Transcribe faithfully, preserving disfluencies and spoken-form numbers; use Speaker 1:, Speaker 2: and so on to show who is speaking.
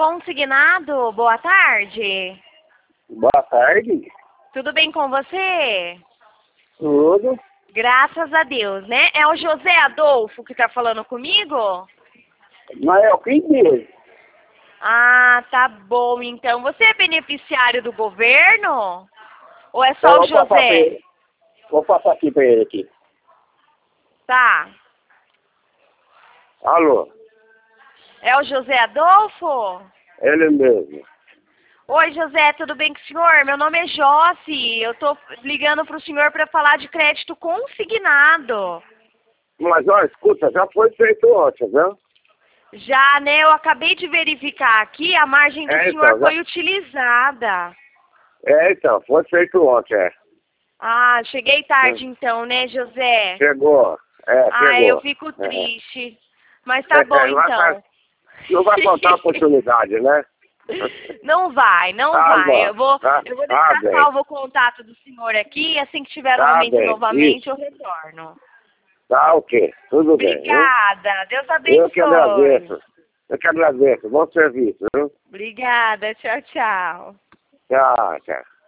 Speaker 1: Consignado, boa tarde.
Speaker 2: Boa tarde.
Speaker 1: Tudo bem com você?
Speaker 2: Tudo.
Speaker 1: Graças a Deus, né? É o José Adolfo que tá falando comigo?
Speaker 2: Mas é o que diz?
Speaker 1: Ah, tá bom. Então, você é beneficiário do governo? Ou é
Speaker 2: Eu
Speaker 1: só o
Speaker 2: vou passar pra
Speaker 1: José?
Speaker 2: ele. Vou passar aqui pra ele aqui.
Speaker 1: Tá.
Speaker 2: Alô?
Speaker 1: É o José Adolfo?
Speaker 2: Ele mesmo.
Speaker 1: Oi, José, tudo bem com o senhor? Meu nome é Josi. Eu tô ligando pro senhor para falar de crédito consignado.
Speaker 2: Mas, ó, escuta, já foi feito ontem, viu?
Speaker 1: Já, né? Eu acabei de verificar aqui, a margem do
Speaker 2: É,
Speaker 1: senhor
Speaker 2: então, já...
Speaker 1: foi utilizada.
Speaker 2: É, então, foi feito ontem, é.
Speaker 1: Ah, cheguei tarde então, né, José?
Speaker 2: Chegou. É,
Speaker 1: Ah,
Speaker 2: chegou.
Speaker 1: eu fico
Speaker 2: É.
Speaker 1: triste. Mas tá
Speaker 2: É,
Speaker 1: bom
Speaker 2: é, não vai-
Speaker 1: então.
Speaker 2: não vai faltar oportunidade, né?
Speaker 1: Não vai, não
Speaker 2: Tá
Speaker 1: vai.
Speaker 2: bom.
Speaker 1: Eu vou,
Speaker 2: Tá,
Speaker 1: eu vou
Speaker 2: tá
Speaker 1: deixar
Speaker 2: bem.
Speaker 1: salvo o contato do senhor aqui, assim que tiver um
Speaker 2: Tá
Speaker 1: momento
Speaker 2: bem.
Speaker 1: novamente,
Speaker 2: Isso.
Speaker 1: eu retorno.
Speaker 2: Tá ok. Tudo bem, viu?
Speaker 1: Obrigada, Deus
Speaker 2: Eu que
Speaker 1: abençoe.
Speaker 2: agradeço. Eu que agradeço. Bom serviço, viu?
Speaker 1: Obrigada, tchau, tchau.
Speaker 2: Tchau, tchau.